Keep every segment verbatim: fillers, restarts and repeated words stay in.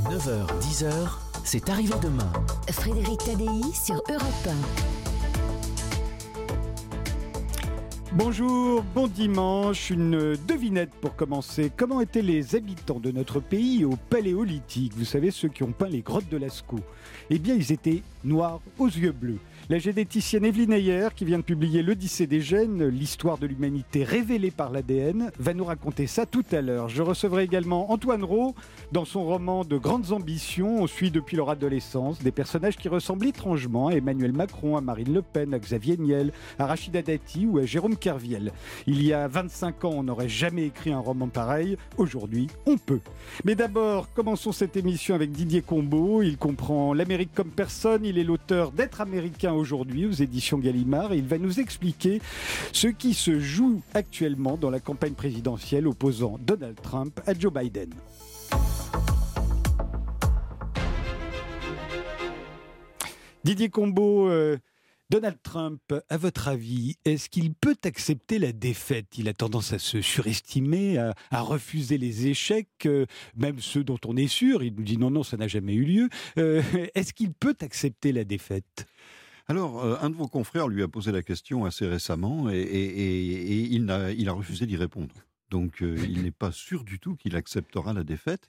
neuf heures dix, c'est arrivé demain. Frédéric Tadei sur Europe un. Bonjour, bon dimanche, une devinette pour commencer. Comment étaient les habitants de notre pays au Paléolithique? Vous savez, ceux qui ont peint les grottes de Lascaux. Eh bien, ils étaient noirs aux yeux bleus. La généticienne Evelyne Ayer, qui vient de publier l'Odyssée des gènes, l'histoire de l'humanité révélée par l'A D N, va nous raconter ça tout à l'heure. Je recevrai également Antoine Rau. Dans son roman De grandes ambitions, on suit depuis leur adolescence des personnages qui ressemblent étrangement à Emmanuel Macron, à Marine Le Pen, à Xavier Niel, à Rachida Dati ou à Jérôme Kerviel. Il y a vingt-cinq ans, on n'aurait jamais écrit un roman pareil. Aujourd'hui, on peut. Mais d'abord, commençons cette émission avec Didier Combeau. Il comprend l'Amérique comme personne. Il est l'auteur d'Être américain aujourd'hui aux éditions Gallimard. Et il va nous expliquer ce qui se joue actuellement dans la campagne présidentielle opposant Donald Trump à Joe Biden. Didier Combeau, euh, Donald Trump, à votre avis, est-ce qu'il peut accepter la défaite? Il a tendance à se surestimer, à, à refuser les échecs, euh, même ceux dont on est sûr. Il nous dit non, non, ça n'a jamais eu lieu. Euh, est-ce qu'il peut accepter la défaite? Alors, euh, un de vos confrères lui a posé la question assez récemment et, et, et, et il, a, il a refusé d'y répondre. Donc, euh, il n'est pas sûr du tout qu'il acceptera la défaite.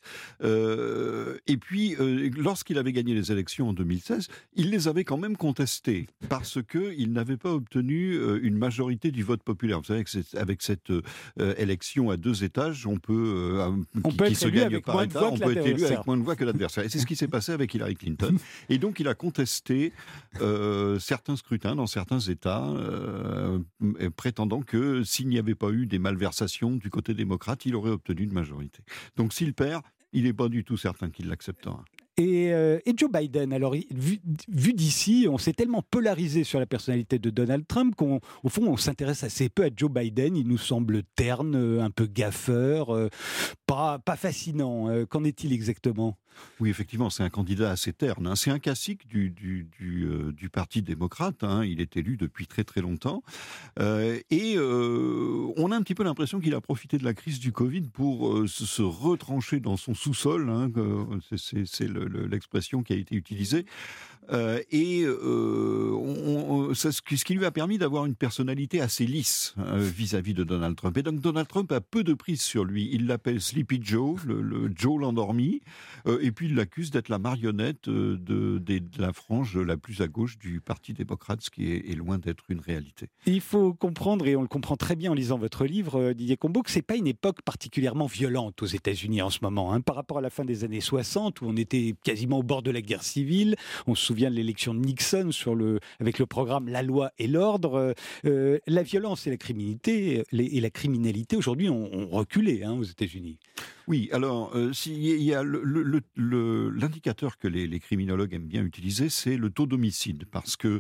Euh, et puis, euh, lorsqu'il avait gagné les élections en deux mille seize, il les avait quand même contestées parce qu'il n'avait pas obtenu euh, une majorité du vote populaire. Vous savez qu'avec cette euh, élection à deux étages, on peut, euh, on qui, peut qui être se élu gagne avec par moins de État, voix on que peut être élu l'adversaire. avec moins de voix que l'adversaire. Et c'est ce qui s'est passé avec Hillary Clinton. Et donc, il a contesté euh, certains scrutins dans certains États, euh, prétendant que s'il n'y avait pas eu des malversations du côté démocrate, il aurait obtenu une majorité. Donc s'il perd, il n'est pas du tout certain qu'il l'acceptera. Et, euh, et Joe Biden, alors vu, vu d'ici, on s'est tellement polarisé sur la personnalité de Donald Trump qu'au fond, on s'intéresse assez peu à Joe Biden. Il nous semble terne, un peu gaffeur, euh, pas, pas fascinant. Euh, qu'en est-il exactement ? Oui, effectivement, c'est un candidat assez terne. Hein. C'est un classique du, du, du, euh, du Parti démocrate. Hein. Il est élu depuis très très longtemps. Euh, et euh, on a un petit peu l'impression qu'il a profité de la crise du Covid pour euh, se, se retrancher dans son sous-sol. Hein. C'est, c'est, c'est le, le, l'expression qui a été utilisée. Euh, et euh, on, on, c'est ce qui lui a permis d'avoir une personnalité assez lisse euh, vis-à-vis de Donald Trump. Et donc Donald Trump a peu de prise sur lui. Il l'appelle Sleepy Joe, le, le Joe l'endormi, euh, et puis il l'accuse d'être la marionnette de, de, de la frange la plus à gauche du Parti démocrate, ce qui est, est loin d'être une réalité. Il faut comprendre, et on le comprend très bien en lisant votre livre, Didier Combeau, que c'est pas une époque particulièrement violente aux États-Unis en ce moment, hein, par rapport à la fin des années soixante, où on était quasiment au bord de la guerre civile. On se souvient de l'élection de Nixon sur le, avec le programme La loi et l'ordre. Euh, la violence et la criminalité, les, et la criminalité aujourd'hui ont, ont reculé hein, aux États-Unis. Oui, alors, euh, si, il y a le, le, le, l'indicateur que les, les criminologues aiment bien utiliser, c'est le taux d'homicide, parce que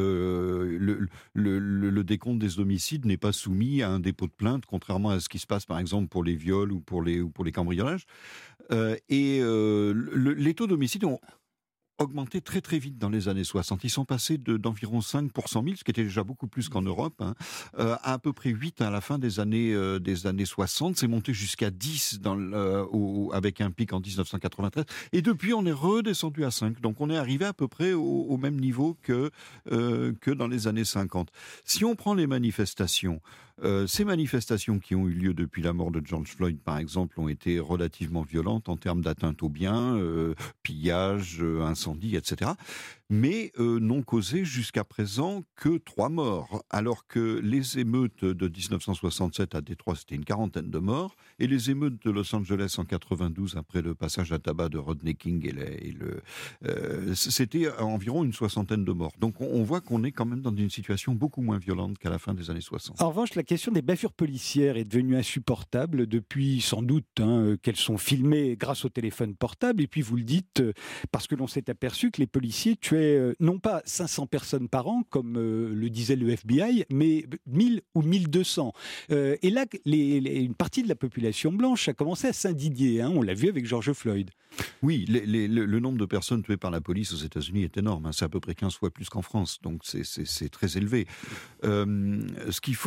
euh, le, le, le décompte des homicides n'est pas soumis à un dépôt de plainte, contrairement à ce qui se passe par exemple pour les viols ou pour les, ou pour les cambriolages. Euh, et euh, le, les taux d'homicide ont augmenté très très vite dans les années soixante. Ils sont passés de, d'environ cinq pour cent mille, ce qui était déjà beaucoup plus qu'en Europe, hein, euh, à à peu près huit à la fin des années, euh, des années soixante. C'est monté jusqu'à dix dans le, euh, au, avec un pic en dix-neuf cent quatre-vingt-treize. Et depuis, on est redescendu à cinq. Donc on est arrivé à peu près au, au même niveau que, euh, que dans les années cinquante. Si on prend les manifestations, Euh, ces manifestations qui ont eu lieu depuis la mort de George Floyd, par exemple, ont été relativement violentes en termes d'atteinte aux biens, euh, pillage, euh, incendie, et cetera. Mais euh, n'ont causé jusqu'à présent que trois morts, alors que les émeutes de dix-neuf cent soixante-sept à Détroit, c'était une quarantaine de morts, et les émeutes de Los Angeles en quatre-vingt-douze, après le passage à tabac de Rodney King, et, les, et le, euh, c'était environ une soixantaine de morts. Donc on, on voit qu'on est quand même dans une situation beaucoup moins violente qu'à la fin des années soixante. En revanche, la question des bavures policières est devenue insupportable depuis sans doute hein, qu'elles sont filmées grâce au téléphone portable. Et puis vous le dites, euh, parce que l'on s'est aperçu que les policiers tuaient euh, non pas cinq cents personnes par an, comme euh, le disait le F B I, mais mille ou mille deux cents. Euh, et là, les, les, une partie de la population blanche a commencé à s'indigner. Hein, on l'a vu avec George Floyd. Oui, les, les, le, le nombre de personnes tuées par la police aux États-Unis est énorme. Hein, c'est à peu près quinze fois plus qu'en France. Donc c'est, c'est, c'est très élevé. Euh, ce qu'il faut avoir à l'esprit,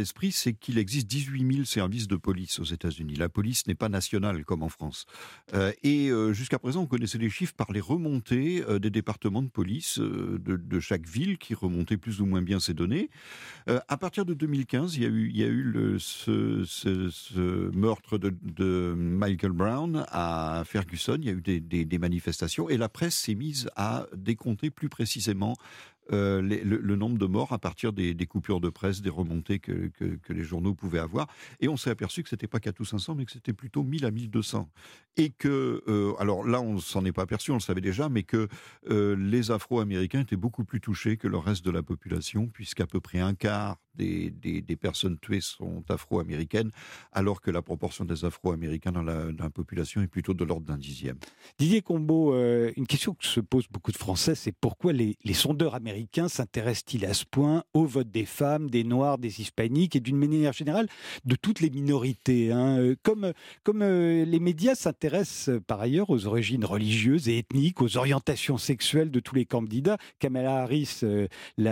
l'esprit, c'est qu'il existe dix-huit mille services de police aux États-Unis. La police n'est pas nationale comme en France. Euh, et euh, jusqu'à présent, on connaissait les chiffres par les remontées euh, des départements de police euh, de, de chaque ville qui remontaient plus ou moins bien ces données. Euh, à partir de deux mille quinze, il y a eu, il y a eu le, ce, ce, ce meurtre de, de Michael Brown à Ferguson. Il y a eu des, des, des manifestations et la presse s'est mise à décompter plus précisément Euh, les, le, le nombre de morts à partir des, des coupures de presse, des remontées que, que, que les journaux pouvaient avoir. Et on s'est aperçu que ce n'était pas quatre ou cinq cents, mais que c'était plutôt mille à mille deux cents. Et que, euh, alors là, on ne s'en est pas aperçu, on le savait déjà, mais que euh, les Afro-Américains étaient beaucoup plus touchés que le reste de la population, puisqu'à peu près un quart des, des, des personnes tuées sont afro-américaines, alors que la proportion des Afro-Américains dans la, dans la population est plutôt de l'ordre d'un dixième. Didier Combeau, euh, une question que se posent beaucoup de Français, c'est pourquoi les, les sondeurs américains s'intéressent-ils à ce point au vote des femmes, des Noirs, des Hispaniques et d'une manière générale de toutes les minorités, hein. Comme, comme euh, les médias s'intéressent euh, par ailleurs aux origines religieuses et ethniques, aux orientations sexuelles de tous les candidats. Kamala Harris, euh,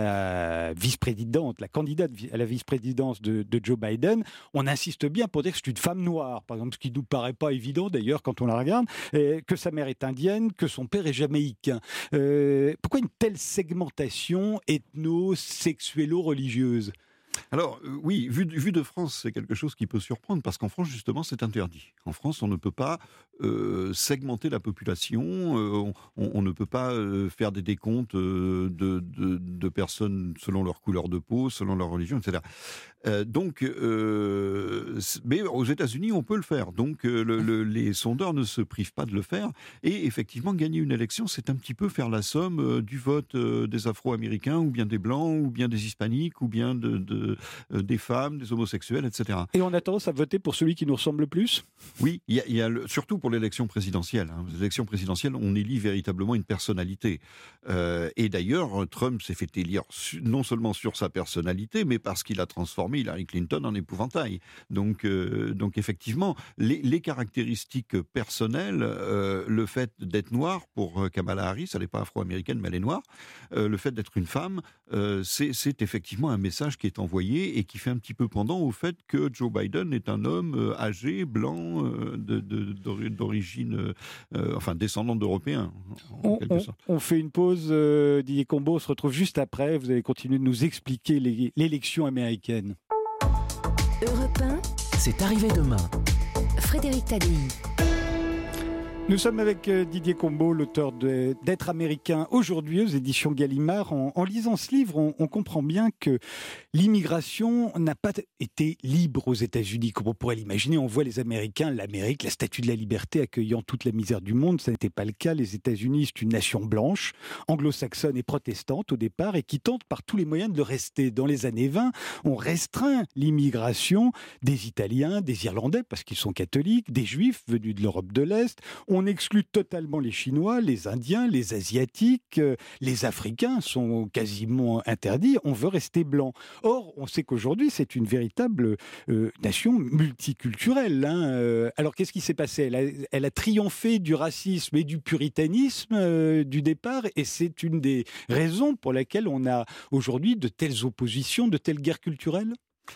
la vice-présidente, la candidate à la vice-présidence de, de Joe Biden, on insiste bien pour dire que c'est une femme noire, par exemple, ce qui ne nous paraît pas évident d'ailleurs quand on la regarde, euh, que sa mère est indienne, que son père est jamaïcain. Euh, pourquoi une telle segmentation ethno-sexuello-religieuse ? Alors, euh, oui, vu, vu de France, c'est quelque chose qui peut surprendre, parce qu'en France, justement, c'est interdit. En France, on ne peut pas euh, segmenter la population, euh, on, on ne peut pas euh, faire des décomptes euh, de, de, de personnes selon leur couleur de peau, selon leur religion, et cetera. Euh, donc, euh, mais aux États-Unis, on peut le faire. Donc, euh, le, le, les sondeurs ne se privent pas de le faire. Et effectivement, gagner une élection, c'est un petit peu faire la somme euh, du vote euh, des Afro-Américains, ou bien des Blancs, ou bien des Hispaniques, ou bien de, de, euh, des femmes, des homosexuels, et cetera. Et on a tendance à voter pour celui qui nous ressemble le plus ? Oui, il y a, il y a le, surtout pour l'élection présidentielle. Hein. L'élection présidentielle, on élit véritablement une personnalité. Euh, et d'ailleurs, Trump s'est fait élire su, non seulement sur sa personnalité, mais parce qu'il a transformé Hillary Clinton en épouvantail. Donc, euh, donc effectivement, les, les caractéristiques personnelles, euh, le fait d'être noir pour Kamala Harris, elle n'est pas afro-américaine, mais elle est noire, euh, le fait d'être une femme, euh, c'est, c'est effectivement un message qui est envoyé et qui fait un petit peu pendant au fait que Joe Biden est un homme euh, âgé, blanc, euh, de, de, d'origine, euh, enfin descendant d'Européens. En on, quelque on, sorte. on fait une pause, euh, Didier Combeau, on se retrouve juste après. Vous allez continuer de nous expliquer les, l'élection américaine. Europe un, C'est arrivé demain. Frédéric Tadei. Nous sommes avec Didier Combeau, l'auteur de, d'Être américain aujourd'hui aux éditions Gallimard. En, en lisant ce livre, on, on comprend bien que l'immigration n'a pas été libre aux États-Unis, comme on pourrait l'imaginer. On voit les Américains, l'Amérique, la statue de la liberté accueillant toute la misère du monde. Ça n'était pas le cas. Les États-Unis, c'est une nation blanche, anglo-saxonne et protestante au départ, et qui tente par tous les moyens de le rester. Dans les années vingt, on restreint l'immigration des Italiens, des Irlandais, parce qu'ils sont catholiques, des Juifs venus de l'Europe de l'Est. On exclut totalement les Chinois, les Indiens, les Asiatiques, euh, les Africains sont quasiment interdits. On veut rester blanc. Or, on sait qu'aujourd'hui, c'est une véritable euh, nation multiculturelle. Hein. Euh, alors, qu'est-ce qui s'est passé ? elle a, elle a triomphé du racisme et du puritanisme euh, du départ, et c'est une des raisons pour lesquelles on a aujourd'hui de telles oppositions, de telles guerres culturelles ?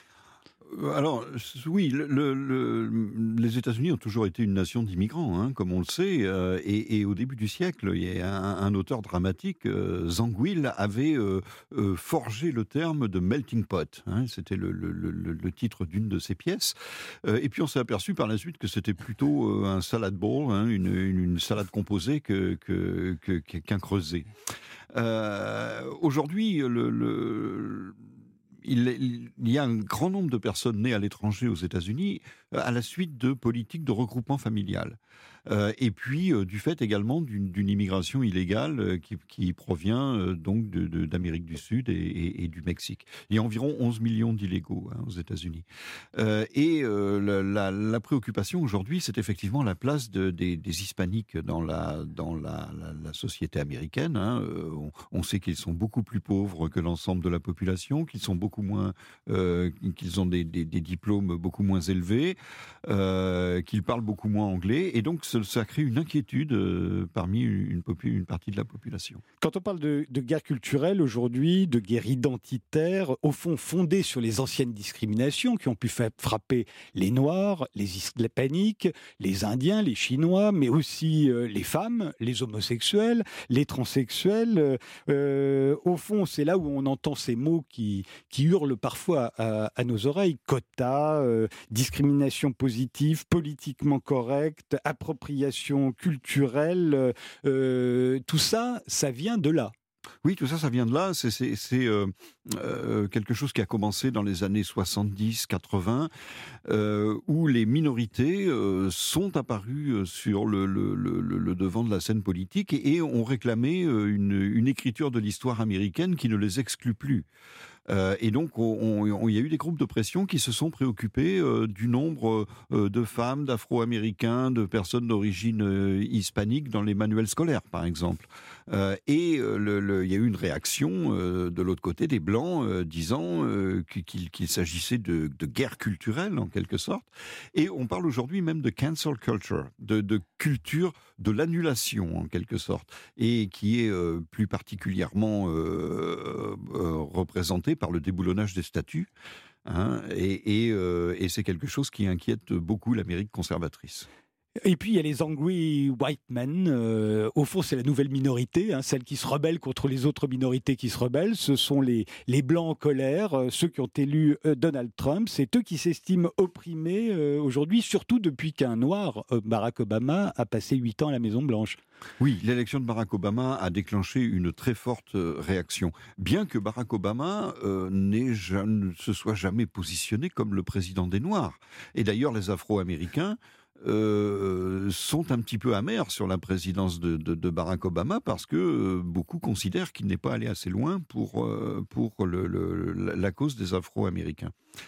Alors, oui, le, le, les États-Unis ont toujours été une nation d'immigrants, hein, comme on le sait, euh, et, et au début du siècle, il y a un, un auteur dramatique, euh, Zangwill, avait euh, euh, forgé le terme de melting pot, hein, c'était le, le, le, le titre d'une de ses pièces, euh, et puis on s'est aperçu par la suite que c'était plutôt euh, un salad bowl, hein, une, une, une salade composée que, que, que, qu'un creuset. Euh, aujourd'hui, le... le Il, il y a un grand nombre de personnes nées à l'étranger aux États-Unis à la suite de politiques de regroupement familial. Euh, et puis euh, du fait également d'une, d'une immigration illégale euh, qui, qui provient euh, donc de, de, d'Amérique du Sud et, et, et du Mexique. Il y a environ onze millions d'illégaux hein, aux États-Unis. Euh, et euh, la, la, la préoccupation aujourd'hui, c'est effectivement la place de, des, des hispaniques dans la, dans la, la, la société américaine. Hein. Euh, on, on sait qu'ils sont beaucoup plus pauvres que l'ensemble de la population, qu'ils sont beaucoup moins, euh, qu'ils ont des, des, des diplômes beaucoup moins élevés, euh, qu'ils parlent beaucoup moins anglais. Et donc ça crée une inquiétude euh, parmi une, popu- une partie de la population. Quand on parle de, de guerre culturelle aujourd'hui, de guerre identitaire, au fond fondée sur les anciennes discriminations qui ont pu fa- frapper les Noirs, les Hispaniques, les Indiens, les Chinois, mais aussi euh, les femmes, les homosexuels, les transsexuels. Euh, au fond, c'est là où on entend ces mots qui, qui hurlent parfois à, à nos oreilles. Quotas, euh, discrimination positive, politiquement correcte, appropriation culturelle. Euh, tout ça, ça vient de là. Oui, tout ça, ça vient de là. C'est, c'est, c'est euh, euh, quelque chose qui a commencé dans les années soixante-dix quatre-vingts, euh, où les minorités euh, sont apparues sur le, le, le, le devant de la scène politique et, et ont réclamé une, une écriture de l'histoire américaine qui ne les exclut plus. Euh, et donc, il y a eu des groupes de pression qui se sont préoccupés euh, du nombre euh, de femmes, d'Afro-Américains, de personnes d'origine euh, hispanique dans les manuels scolaires, par exemple. Euh, et euh, le, le, il y a eu une réaction euh, de l'autre côté des Blancs euh, disant euh, qu'il, qu'il s'agissait de, de guerre culturelle, en quelque sorte. Et on parle aujourd'hui même de cancel culture, de, de culture de l'annulation, en quelque sorte, et qui est euh, plus particulièrement euh, euh, représentée par le déboulonnage des statuts, hein, et, et, euh, et c'est quelque chose qui inquiète beaucoup l'Amérique conservatrice. Et puis il y a les angry white men, euh, au fond c'est la nouvelle minorité, hein, celle qui se rebelle contre les autres minorités qui se rebellent, ce sont les, les blancs en colère, euh, ceux qui ont élu euh, Donald Trump, c'est eux qui s'estiment opprimés euh, aujourd'hui, surtout depuis qu'un noir, euh, Barack Obama, a passé huit ans à la Maison Blanche. Oui, l'élection de Barack Obama a déclenché une très forte réaction, bien que Barack Obama euh, n'ait, ne se soit jamais positionné comme le président des Noirs. Et d'ailleurs les Afro-Américains Euh, sont un petit peu amers sur la présidence de, de, de Barack Obama parce que euh, beaucoup considèrent qu'il n'est pas allé assez loin pour, euh, pour le, le, la cause des Afro-Américains.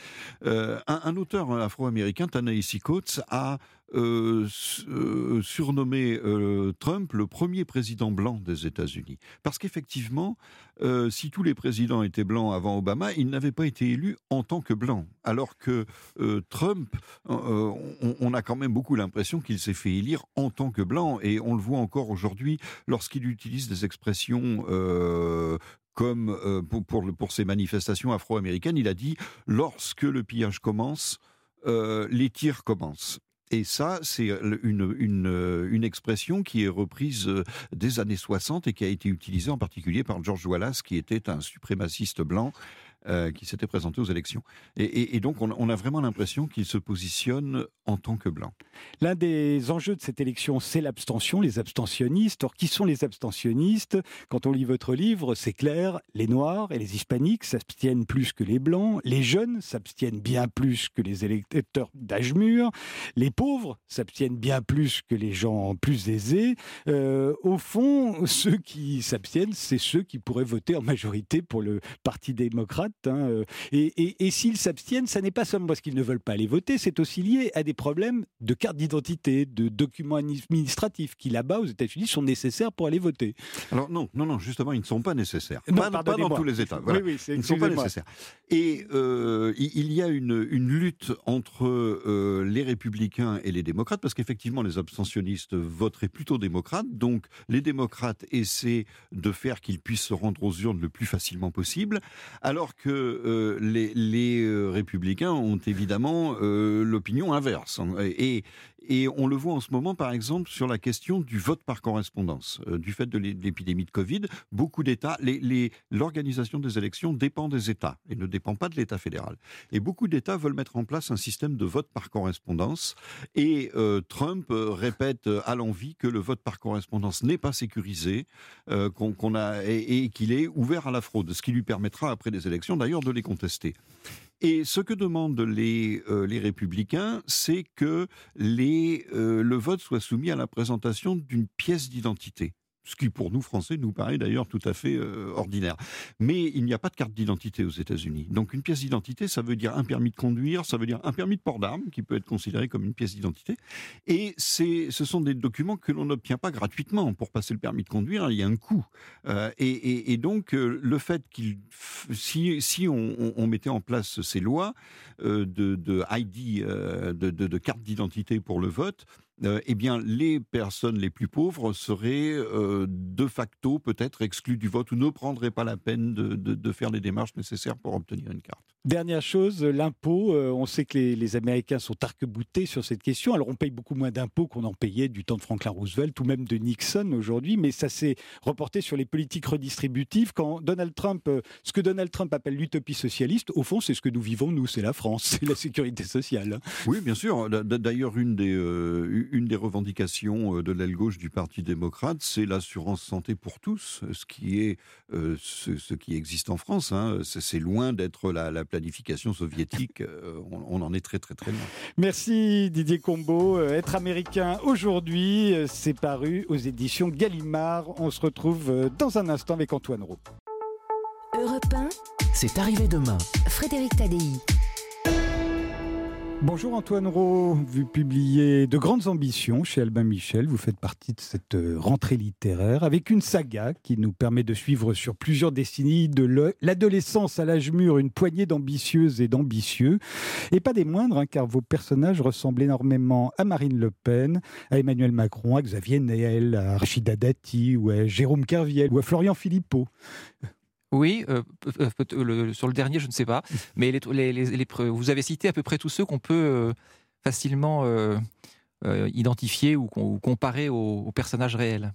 Euh, un, un auteur afro-américain, Ta-Nehisi Coates, a euh, euh, surnommé euh, Trump le premier président blanc des États-Unis. Parce qu'effectivement, euh, si tous les présidents étaient blancs avant Obama, ils n'avaient pas été élus en tant que blancs. Alors que euh, Trump, euh, on, on a quand même beaucoup l'impression qu'il s'est fait élire en tant que blanc. Et on le voit encore aujourd'hui lorsqu'il utilise des expressions Euh, comme euh, pour, pour, pour ces manifestations afro-américaines, il a dit « lorsque le pillage commence, euh, les tirs commencent ». Et ça, c'est une, une, une expression qui est reprise des années soixante et qui a été utilisée en particulier par George Wallace, qui était un suprémaciste blanc euh, qui s'était présenté aux élections. Et, et, et donc, on, on a vraiment l'impression qu'il se positionne en tant que blanc. L'un des enjeux de cette élection, c'est l'abstention, les abstentionnistes. Or, qui sont les abstentionnistes ? Quand on lit votre livre, c'est clair, les Noirs et les Hispaniques s'abstiennent plus que les Blancs, les jeunes s'abstiennent bien plus que les électeurs d'âge mûr, les pauvres s'abstiennent bien plus que les gens plus aisés. Euh, au fond, ceux qui s'abstiennent, c'est ceux qui pourraient voter en majorité pour le Parti démocrate. Hein. Et, et, et s'ils s'abstiennent, ça n'est pas seulement parce qu'ils ne veulent pas aller voter, c'est aussi lié à des problèmes de carte d'identité, de documents administratifs qui, là-bas, aux États-Unis, sont nécessaires pour aller voter. Alors non, non, non, justement, ils ne sont pas nécessaires. Non, pas, pas dans tous les États. Voilà. Oui, oui, c'est, ils ne sont pas nécessaires. Et euh, il y a une, une lutte entre euh, les républicains et les démocrates, parce qu'effectivement, les abstentionnistes voteraient plutôt démocrates. Donc, les démocrates essaient de faire qu'ils puissent se rendre aux urnes le plus facilement possible, alors que euh, les, les républicains ont évidemment euh, l'opinion inverse. Et, et on le voit en ce moment, par exemple, sur la question du vote par correspondance. Euh, du fait de l'épidémie de Covid, beaucoup d'États, les, les, l'organisation des élections dépend des États et ne dépend pas de l'État fédéral. Et beaucoup d'États veulent mettre en place un système de vote par correspondance. Et euh, Trump euh, répète à l'envi que le vote par correspondance n'est pas sécurisé, euh, qu'on, qu'on a, et, et qu'il est ouvert à la fraude, ce qui lui permettra, après les élections, d'ailleurs, de les contester. Et ce que demandent les, euh, les républicains, c'est que les, euh, le vote soit soumis à la présentation d'une pièce d'identité. Ce qui, pour nous, Français, nous paraît d'ailleurs tout à fait euh, ordinaire. Mais il n'y a pas de carte d'identité aux États-Unis. Donc une pièce d'identité, ça veut dire un permis de conduire, ça veut dire un permis de port d'armes, qui peut être considéré comme une pièce d'identité. Et c'est, ce sont des documents que l'on n'obtient pas gratuitement. Pour passer le permis de conduire, il y a un coût. Euh, et, et, et donc, euh, le fait qu'il... Si, si on, on, on mettait en place ces lois euh, de, de I D, euh, de, de, de carte d'identité pour le vote, euh, eh bien, les personnes les plus pauvres seraient euh, de facto peut-être exclues du vote ou ne prendraient pas la peine de, de, de faire les démarches nécessaires pour obtenir une carte. Dernière chose, l'impôt. Euh, on sait que les, les Américains sont arc-boutés sur cette question. Alors, on paye beaucoup moins d'impôts qu'on en payait du temps de Franklin Roosevelt ou même de Nixon aujourd'hui, mais ça s'est reporté sur les politiques redistributives. Quand Donald Trump, euh, ce que Donald Trump appelle l'utopie socialiste, au fond, c'est ce que nous vivons, nous, c'est la France, c'est la sécurité sociale. Oui, bien sûr. D'ailleurs, une des, euh, une des revendications de l'aile gauche du Parti démocrate, c'est l'assurance santé pour tous, ce qui, est, euh, ce, ce qui existe en France. Hein. C'est loin d'être la, la planification soviétique. Euh, on, on en est très, très, très loin. Merci Didier Combaud. Euh, Être américain aujourd'hui, euh, c'est paru aux éditions Gallimard. On se retrouve euh, dans un instant avec Antoine Roux. Europe un, C'est arrivé demain. Frédéric Tadei. Bonjour Antoine Roux, vous publiez De grandes ambitions chez Albin Michel, vous faites partie de cette rentrée littéraire avec une saga qui nous permet de suivre sur plusieurs décennies de l'adolescence à l'âge mûr une poignée d'ambitieuses et d'ambitieux, et pas des moindres hein, car vos personnages ressemblent énormément à Marine Le Pen, à Emmanuel Macron, à Xavier Niel, à Rachida Dati ou à Jérôme Kerviel ou à Florian Philippot. Oui, euh, euh, le, sur le dernier, je ne sais pas. Mais les, les, les, les, vous avez cité à peu près tous ceux qu'on peut euh, facilement euh, euh, identifier ou, ou comparer aux, aux personnages réels.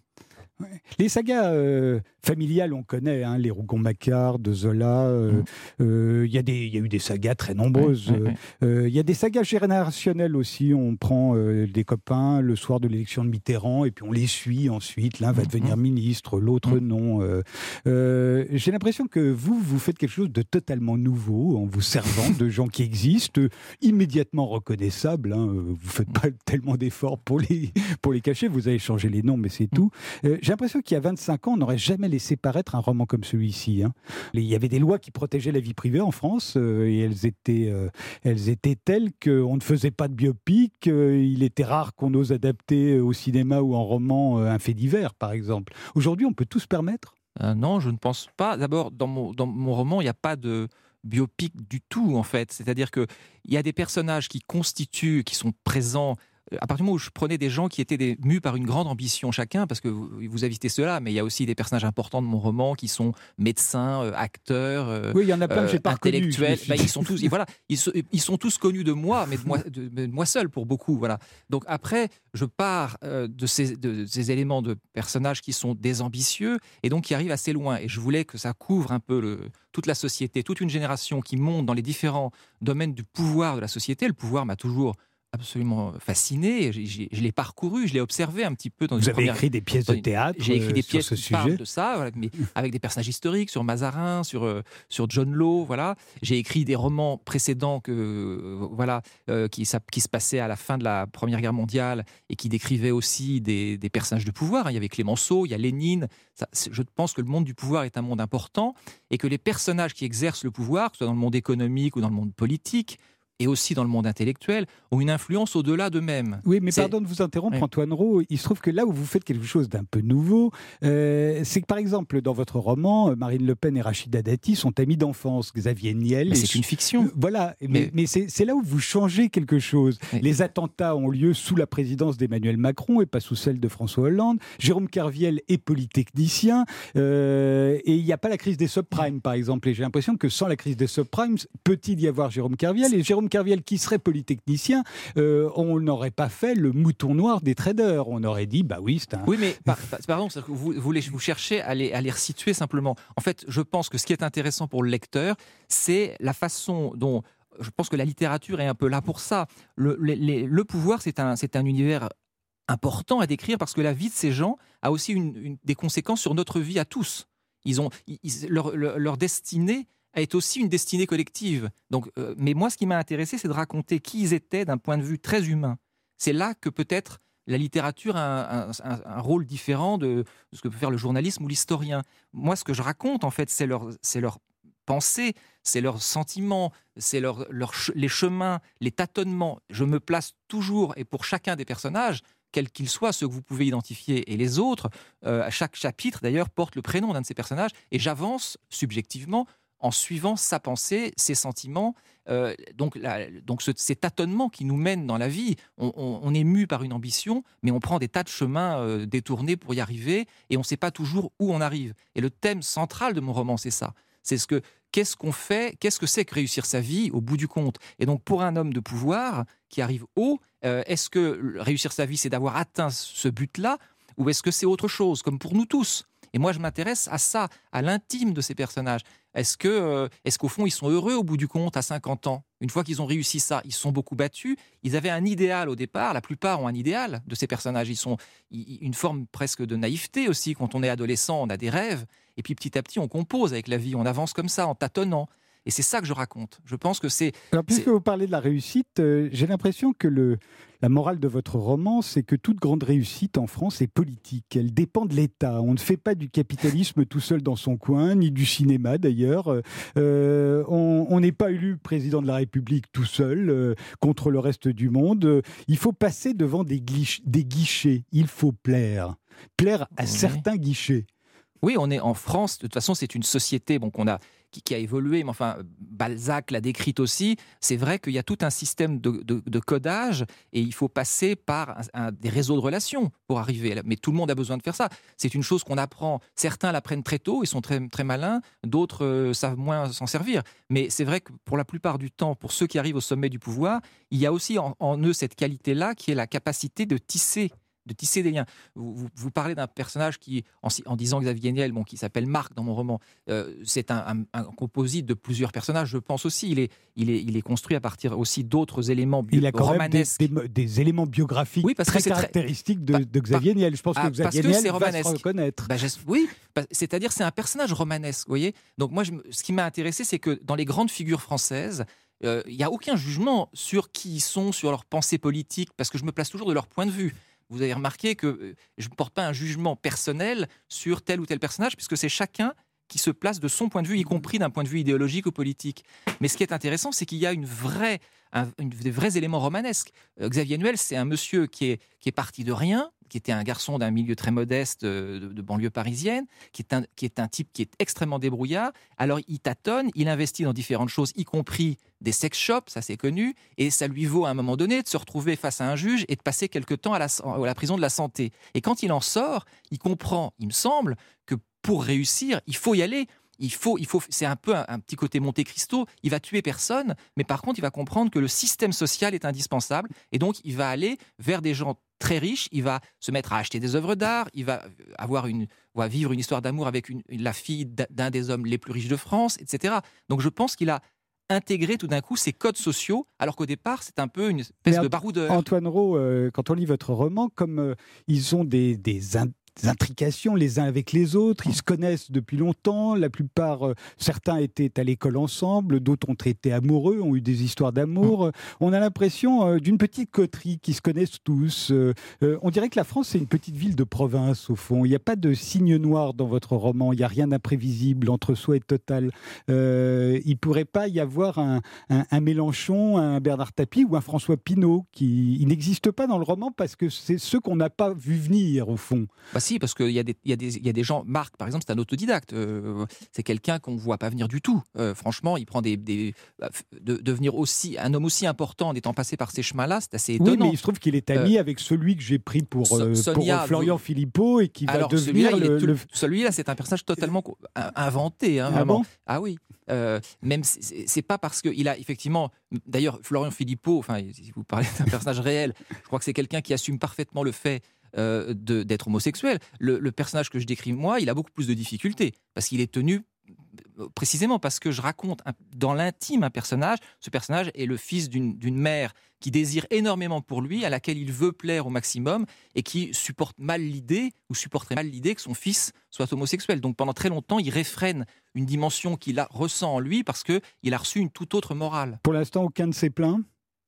Les sagas euh, familiales, on connaît, hein, les Rougon-Macquart, de Zola. Il euh, mmh. euh, y, y a eu des sagas très nombreuses. Il ouais, ouais, ouais. euh, y a des sagas générationnelles aussi. On prend euh, des copains le soir de l'élection de Mitterrand et puis on les suit ensuite. L'un va devenir mmh. ministre, l'autre mmh. non. Euh, euh, J'ai l'impression que vous, vous faites quelque chose de totalement nouveau en vous servant de gens qui existent, immédiatement reconnaissables. Hein. Vous ne faites pas tellement d'efforts pour les, pour les cacher. Vous avez changé les noms, mais c'est mmh. tout. Euh, J'ai l'impression qu'il y a vingt-cinq ans, on n'aurait jamais laissé paraître un roman comme celui-ci. Hein. Il y avait des lois qui protégeaient la vie privée en France euh, et elles étaient, euh, elles étaient telles qu'on ne faisait pas de biopic. Euh, il était rare qu'on ose adapter au cinéma ou en roman euh, un fait divers, par exemple. Aujourd'hui, on peut tout se permettre ? euh, Non, je ne pense pas. D'abord, dans mon, dans mon roman, il n'y a pas de biopic du tout, en fait. C'est-à-dire qu'il y a des personnages qui constituent, qui sont présents. À partir du moment où je prenais des gens qui étaient des, mus par une grande ambition chacun, parce que vous, vous avez cité cela, mais il y a aussi des personnages importants de mon roman qui sont médecins, euh, acteurs, euh, oui, il y en a plein que j'ai pas intellectuels. Reconnu, bah, ils sont tous, et voilà, ils, ils sont tous connus de moi, mais de moi, de, de moi seul pour beaucoup. Voilà. Donc après, je pars euh, de, ces, de ces éléments de personnages qui sont des ambitieux et donc qui arrivent assez loin. Et je voulais que ça couvre un peu le, toute la société, toute une génération qui monte dans les différents domaines du pouvoir de la société. Le pouvoir m'a toujours absolument fasciné, je, je, je l'ai parcouru, je l'ai observé un petit peu dans Vous une avez première... écrit des pièces de théâtre. J'ai écrit des euh, pièces sur ce qui sujet. parlent de ça, voilà, mais avec des personnages historiques, sur Mazarin, sur, euh, sur John Law, voilà. J'ai écrit des romans précédents que, euh, voilà, euh, qui, ça, qui se passaient à la fin de la Première Guerre mondiale et qui décrivaient aussi des, des personnages de pouvoir. Hein. Il y avait Clémenceau, il y a Lénine. Ça, je pense que le monde du pouvoir est un monde important et que les personnages qui exercent le pouvoir, que ce soit dans le monde économique ou dans le monde politique, et aussi dans le monde intellectuel, ont une influence au-delà d'eux-mêmes. Oui, mais pardon de vous interrompre, oui. Antoine Roux. Il se trouve que là où vous faites quelque chose d'un peu nouveau, euh, c'est que par exemple, dans votre roman, Marine Le Pen et Rachida Dati sont amies d'enfance. Xavier Niel... Mais c'est une fiction. Euh, voilà, mais, mais... mais c'est là où vous changez quelque chose. Oui. Les attentats ont lieu sous la présidence d'Emmanuel Macron et pas sous celle de François Hollande. Jérôme Kerviel est polytechnicien euh, et il n'y a pas la crise des subprimes, par exemple. Et j'ai l'impression que sans la crise des subprimes, peut-il y avoir Jérôme Kerviel et Jérôme Kerviel qui serait polytechnicien, euh, on n'aurait pas fait le mouton noir des traders. On aurait dit, bah oui, c'est un... Oui, mais par, pardon, vous, vous, les, vous cherchez à les, à les resituer simplement. En fait, je pense que ce qui est intéressant pour le lecteur, c'est la façon dont... Je pense que la littérature est un peu là pour ça. Le, les, le pouvoir, c'est un, c'est un univers important à décrire parce que la vie de ces gens a aussi une, une, des conséquences sur notre vie à tous. Ils ont, ils, leur, leur, leur destinée est aussi une destinée collective. Donc, euh, mais moi, ce qui m'a intéressé, c'est de raconter qui ils étaient d'un point de vue très humain. C'est là que peut-être la littérature a un, un, un rôle différent de, de ce que peut faire le journalisme ou l'historien. Moi, ce que je raconte, en fait, c'est leur, c'est leur pensée, c'est leurs sentiments, c'est leur, leur, les chemins, les tâtonnements. Je me place toujours, et pour chacun des personnages, quels qu'ils soient, ceux que vous pouvez identifier et les autres, euh, chaque chapitre, d'ailleurs, porte le prénom d'un de ces personnages, et j'avance subjectivement en suivant sa pensée, ses sentiments. Euh, donc, la, donc ce, ces tâtonnements qui nous mènent dans la vie, on, on, on est mu par une ambition, mais on prend des tas de chemins euh, détournés pour y arriver, et on ne sait pas toujours où on arrive. Et le thème central de mon roman, c'est ça. C'est ce que, qu'est-ce qu'on fait, qu'est-ce que c'est que réussir sa vie au bout du compte. Et donc, pour un homme de pouvoir qui arrive haut, euh, est-ce que réussir sa vie, c'est d'avoir atteint ce but-là, ou est-ce que c'est autre chose, comme pour nous tous ? Et moi, je m'intéresse à ça, à l'intime de ces personnages. Est-ce que, euh, est-ce qu'au fond, ils sont heureux au bout du compte à cinquante ans ? Une fois qu'ils ont réussi ça, ils se sont beaucoup battus. Ils avaient un idéal au départ. La plupart ont un idéal de ces personnages. Ils sont ils, une forme presque de naïveté aussi. Quand on est adolescent, on a des rêves. Et puis petit à petit, on compose avec la vie. On avance comme ça, en tâtonnant. Et c'est ça que je raconte. Je pense que c'est... Alors, puisque c'est... vous parlez de la réussite, euh, j'ai l'impression que le, la morale de votre roman, c'est que toute grande réussite en France est politique. Elle dépend de l'État. On ne fait pas du capitalisme tout seul dans son coin, ni du cinéma d'ailleurs. Euh, on n'est pas élu président de la République tout seul, euh, contre le reste du monde. Il faut passer devant des, glich- des guichets. Il faut plaire. Plaire à Oui. certains guichets. Oui, on est en France. De toute façon, c'est une société bon, qu'on a, qui, qui a évolué. Mais enfin, Balzac l'a décrite aussi. C'est vrai qu'il y a tout un système de, de, de codage et il faut passer par un, un, des réseaux de relations pour arriver. Mais tout le monde a besoin de faire ça. C'est une chose qu'on apprend. Certains l'apprennent très tôt, ils sont très, très malins. D'autres euh, savent moins s'en servir. Mais c'est vrai que pour la plupart du temps, pour ceux qui arrivent au sommet du pouvoir, il y a aussi en, en eux cette qualité-là qui est la capacité de tisser de tisser des liens. Vous, vous, vous parlez d'un personnage qui, en, en disant Xavier Niel, bon, qui s'appelle Marc dans mon roman, euh, c'est un, un, un composite de plusieurs personnages, je pense aussi. Il est, il est, il est construit à partir aussi d'autres éléments bio- Il a quand romanesques. même des, des, des éléments biographiques Oui, parce très que c'est très- caractéristiques de, Par- de Xavier Niel. Je pense Ah, que Xavier parce que Niel c'est va romanesque. se reconnaître. Bah, j'es- oui, bah, c'est-à-dire c'est un personnage romanesque, vous voyez. Donc moi, je me- ce qui m'a intéressé, c'est que dans les grandes figures françaises, euh, il n'y a aucun jugement sur qui ils sont, sur leur pensée politique, parce que je me place toujours de leur point de vue. Vous avez remarqué que euh, je ne porte pas un jugement personnel sur tel ou tel personnage, puisque c'est chacun qui se place de son point de vue, y compris d'un point de vue idéologique ou politique. Mais ce qui est intéressant, c'est qu'il y a une vraie, un, une, des vrais éléments romanesques. Euh, Xavier Niel, c'est un monsieur qui est, qui est parti de rien, qui était un garçon d'un milieu très modeste euh, de, de banlieue parisienne, qui est, un, qui est un type qui est extrêmement débrouillard. Alors il tâtonne, il investit dans différentes choses, y compris des sex shops, ça c'est connu, et ça lui vaut à un moment donné de se retrouver face à un juge et de passer quelque temps à la, à la prison de la santé. Et quand il en sort, il comprend, il me semble, que pour réussir, il faut y aller. Il faut, il faut, c'est un peu un, un petit côté Monte Cristo. Il va tuer personne, mais par contre, il va comprendre que le système social est indispensable. Et donc, il va aller vers des gens très riches. Il va se mettre à acheter des œuvres d'art. Il va avoir une, va vivre une histoire d'amour avec une, la fille d'un des hommes les plus riches de France, et cetera. Donc, je pense qu'il a intégré tout d'un coup ces codes sociaux, alors qu'au départ, c'est un peu une espèce Mais de baroudeur. Antoine Rau, euh, quand on lit votre roman, comme euh, ils ont des, des, in- des intrications les uns avec les autres, ils se connaissent depuis longtemps, la plupart, euh, certains étaient à l'école ensemble, d'autres ont été amoureux, ont eu des histoires d'amour. Euh, on a l'impression euh, d'une petite coterie qui se connaissent tous. Euh, euh, on dirait que la France, c'est une petite ville de province, au fond. Il n'y a pas de signe noir dans votre roman, il n'y a rien d'imprévisible, entre-soi et total. Euh, il ne pourrait pas y avoir un, un, un Mélenchon, un Bernard Tapie ou un François Pinault qui il n'existe pas dans le roman parce que c'est ceux qu'on n'a pas vu venir, au fond. Bah si, parce qu'il y, a des- il y, a des- il y a des gens. Marc, par exemple, c'est un autodidacte. Euh, c'est quelqu'un qu'on ne voit pas venir du tout. Euh, franchement, il prend des. des de, devenir aussi un homme aussi important en étant passé par ces chemins-là, c'est assez étonnant. Oui, mais il se trouve qu'il est ami avec celui que j'ai pris pour, So- euh, Sonia, pour euh, Florian vous- Philippot et qui va Alors, devenir celui-là, il est le, tout- le- celui-là, c'est un personnage totalement co- in- inventé. Hein, Ah vraiment. bon Ah oui. Euh, même c'est- c'est c'est pas parce qu'il a effectivement. D'ailleurs, Florian Philippot, enfin, si vous parlez d'un personnage réel, je crois que c'est quelqu'un qui assume parfaitement le fait euh, de- d'être homosexuel. Le, le personnage que je décris moi, il a beaucoup plus de difficultés parce qu'il est tenu précisément parce que je raconte un- dans l'intime un personnage. Ce personnage est le fils d'une d'une mère qui désire énormément pour lui, à laquelle il veut plaire au maximum et qui supporte mal l'idée ou supporterait mal l'idée que son fils soit homosexuel. Donc pendant très longtemps, il réfrène une dimension qu'il a, ressent en lui parce que il a reçu une toute autre morale. Pour l'instant, aucun de ses plaints.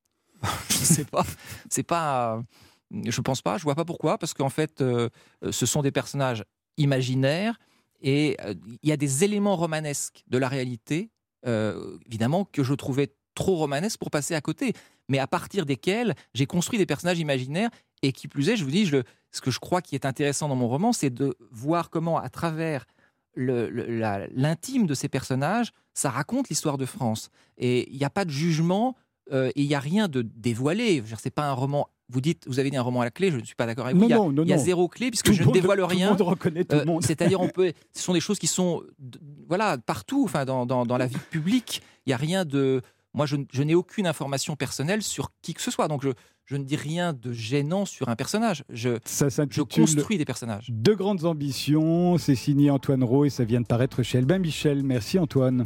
Je sais pas, c'est pas, je pense pas, je vois pas pourquoi, parce qu'en fait, euh, ce sont des personnages imaginaires et euh, il y a des éléments romanesques de la réalité, euh, évidemment, que je trouvais trop romanesques pour passer à côté, mais à partir desquels j'ai construit des personnages imaginaires et qui plus est, je vous dis, je, ce que je crois qui est intéressant dans mon roman, c'est de voir comment, à travers le, le, la, l'intime de ces personnages, ça raconte l'histoire de France. Et il n'y a pas de jugement, euh, et il n'y a rien de dévoilé. Je veux dire, c'est pas un roman. Vous dites, vous avez dit un roman à la clé, je ne suis pas d'accord avec vous. Non, il y a, non, non, il y a non. zéro clé, puisque Tout je le ne monde- dévoile rien. Tout le monde reconnaît tout Euh, le monde. C'est-à-dire, on peut, ce sont des choses qui sont d- voilà, partout, enfin, dans, dans, dans la vie publique. Il n'y a rien de. Moi, je, n- je n'ai aucune information personnelle sur qui que ce soit. Donc, je, je ne dis rien de gênant sur un personnage. Je, Ça je s'intitule construis des personnages. Deux grandes ambitions. C'est signé Antoine Rau et ça vient de paraître chez Albin Michel. Merci Antoine.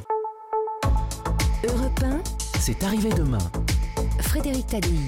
Europe un, C'est arrivé demain. Frédéric Tadei.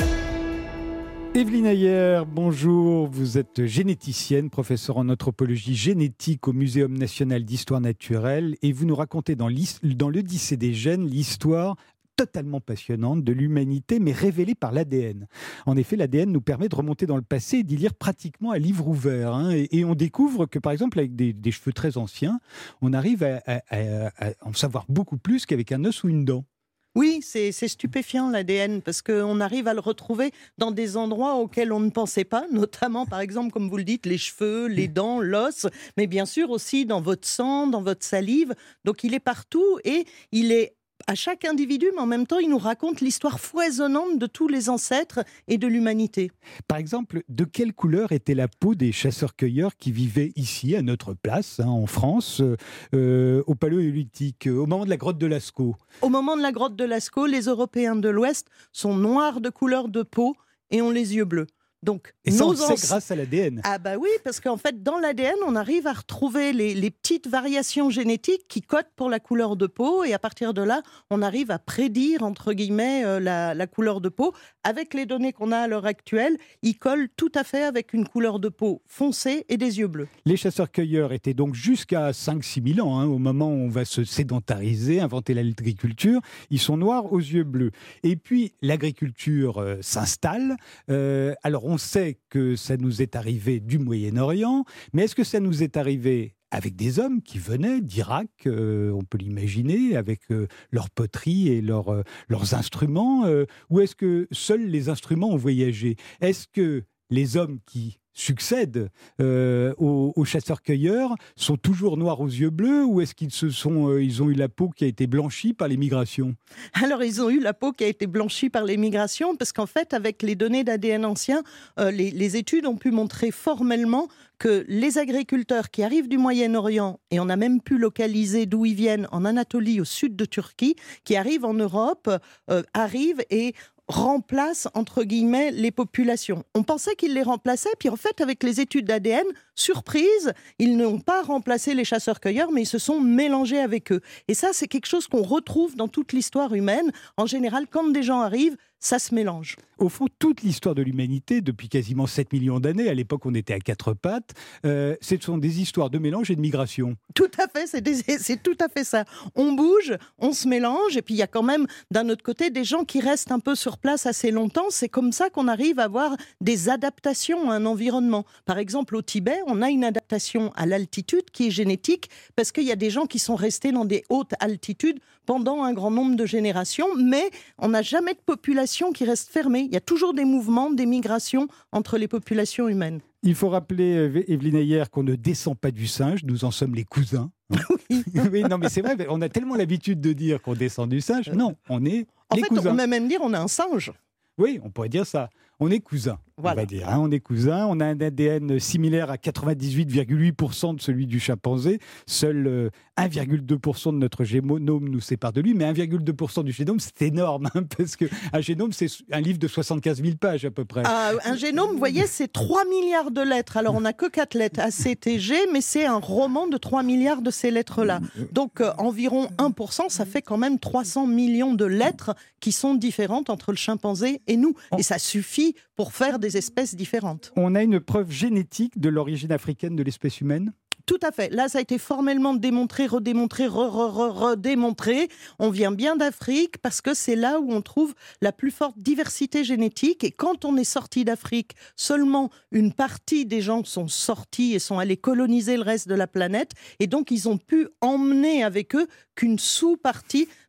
Evelyne Ayer, bonjour. Vous êtes généticienne, professeure en anthropologie génétique au Muséum national d'histoire naturelle et vous nous racontez dans, l'Is- dans l'Odyssée des gènes l'histoire totalement passionnante de l'humanité, mais révélée par l'A D N. En effet, l'A D N nous permet de remonter dans le passé et d'y lire pratiquement à livre ouvert. hein. et, et on découvre que, par exemple, avec des, des cheveux très anciens, on arrive à, à- à- à en savoir beaucoup plus qu'avec un os ou une dent. Oui, c'est c'est stupéfiant l'A D N parce qu'on arrive à le retrouver dans des endroits auxquels on ne pensait pas, notamment par exemple, comme vous le dites, les cheveux, les dents, l'os, mais bien sûr aussi dans votre sang, dans votre salive. Donc il est partout et il est à chaque individu, mais en même temps il nous raconte l'histoire foisonnante de tous les ancêtres et de l'humanité. Par exemple, de quelle couleur était la peau des chasseurs-cueilleurs qui vivaient ici, à notre place, hein, en France, euh, au Paléolithique, euh, au moment de la grotte de Lascaux? Au moment de la grotte de Lascaux, les Européens de l'Ouest sont noirs de couleur de peau et ont les yeux bleus. Donc, Et ça, on nos le sait anci- grâce à l'A D N. Ah bah oui, parce qu'en fait, dans l'A D N, on arrive à retrouver les, les petites variations génétiques qui codent pour la couleur de peau, et à partir de là, on arrive à prédire, entre guillemets, euh, la, la couleur de peau. Avec les données qu'on a à l'heure actuelle, ils collent tout à fait avec une couleur de peau foncée et des yeux bleus. Les chasseurs-cueilleurs étaient donc jusqu'à cinq six mille ans, hein, au moment où on va se sédentariser, inventer l'agriculture. Ils sont noirs aux yeux bleus. Et puis, l'agriculture euh, s'installe. Euh, alors, on sait que ça nous est arrivé du Moyen-Orient, mais est-ce que ça nous est arrivé avec des hommes qui venaient d'Irak, euh, on peut l'imaginer, avec euh, leur poterie et leur, euh, leurs instruments, euh, ou est-ce que seuls les instruments ont voyagé? Est-ce que les hommes qui succèdent euh, aux, aux chasseurs-cueilleurs sont toujours noirs aux yeux bleus, ou est-ce qu'ils se sont, euh, ils ont eu la peau qui a été blanchie par les migrations? Alors, ils ont eu la peau qui a été blanchie par les migrations, parce qu'en fait, avec les données d'A D N anciens, euh, les, les études ont pu montrer formellement que les agriculteurs qui arrivent du Moyen-Orient, et on a même pu localiser d'où ils viennent, en Anatolie, au sud de Turquie, qui arrivent en Europe, euh, arrivent et remplacent, entre guillemets, les populations. On pensait qu'ils les remplaçaient, puis en fait, avec les études d'A D N, surprise, ils n'ont pas remplacé les chasseurs-cueilleurs, mais ils se sont mélangés avec eux. Et ça, c'est quelque chose qu'on retrouve dans toute l'histoire humaine. En général, quand des gens arrivent, ça se mélange. Au fond, toute l'histoire de l'humanité, depuis quasiment sept millions d'années, à l'époque on était à quatre pattes, euh, ce sont des histoires de mélange et de migration. Tout à fait, c'est, des- c'est tout à fait ça. On bouge, on se mélange, et puis il y a quand même, d'un autre côté, des gens qui restent un peu sur place assez longtemps. C'est comme ça qu'on arrive à avoir des adaptations à un environnement. Par exemple, au Tibet, on a une adaptation à l'altitude qui est génétique, parce qu'il y a des gens qui sont restés dans des hautes altitudes pendant un grand nombre de générations, mais on n'a jamais de population qui reste fermée. Il y a toujours des mouvements, des migrations entre les populations humaines. Il faut rappeler, euh, Evelyne Ayer, qu'on ne descend pas du singe, nous en sommes les cousins. Oui. Oui, non, mais c'est vrai, on a tellement l'habitude de dire qu'on descend du singe. Non, on est En les fait, cousins. on peut même dire on a un singe. Oui, on pourrait dire ça. On est cousins, Voilà. on va dire. hein, on est cousins. On a un A D N similaire à quatre-vingt-dix-huit virgule huit pour cent de celui du chimpanzé. Seul euh, un virgule deux pour cent de notre génome nous sépare de lui. Mais un virgule deux pour cent du génome, c'est énorme. hein, parce qu'un génome, c'est un livre de soixante-quinze mille pages à peu près. Ah, un génome, vous voyez, c'est trois milliards de lettres. Alors, on n'a que quatre lettres, A, C, T, G, mais c'est un roman de trois milliards de ces lettres-là. Donc, euh, environ un pour cent, ça fait quand même trois cents millions de lettres qui sont différentes entre le chimpanzé et nous. Et ça suffit pour faire des espèces différentes. On a une preuve génétique de l'origine africaine de l'espèce humaine? Tout à fait. Là, ça a été formellement démontré, redémontré, re, re, re, redémontré. On vient bien d'Afrique parce que c'est là où on trouve la plus forte diversité génétique. Et quand on est sorti d'Afrique, seulement une partie des gens sont sortis et sont allés coloniser le reste de la planète. Et donc, ils ont pu emmener avec eux qu'une sous-partie